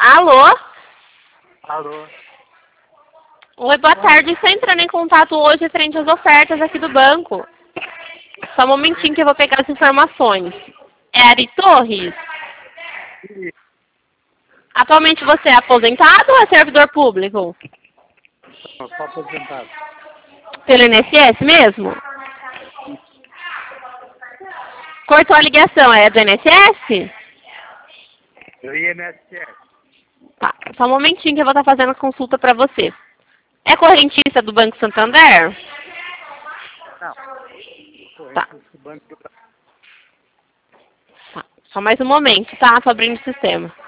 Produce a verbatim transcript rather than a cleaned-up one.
Alô? Alô? Oi, boa tarde. Estou entrando em contato hoje frente às ofertas aqui do banco. Só um momentinho que eu vou pegar as informações. É Ari Torres? Atualmente você é aposentado ou é servidor público? Não, só aposentado. Pelo I N S S mesmo? Cortou a ligação, é do I N S S? Do I N S S. Tá, só um momentinho que eu vou estar fazendo a consulta para você. É correntista do Banco Santander? Não. Tá. Corrente do Banco do Brasil. Tá. Só mais um momento, tá? Tô abrindo o sistema.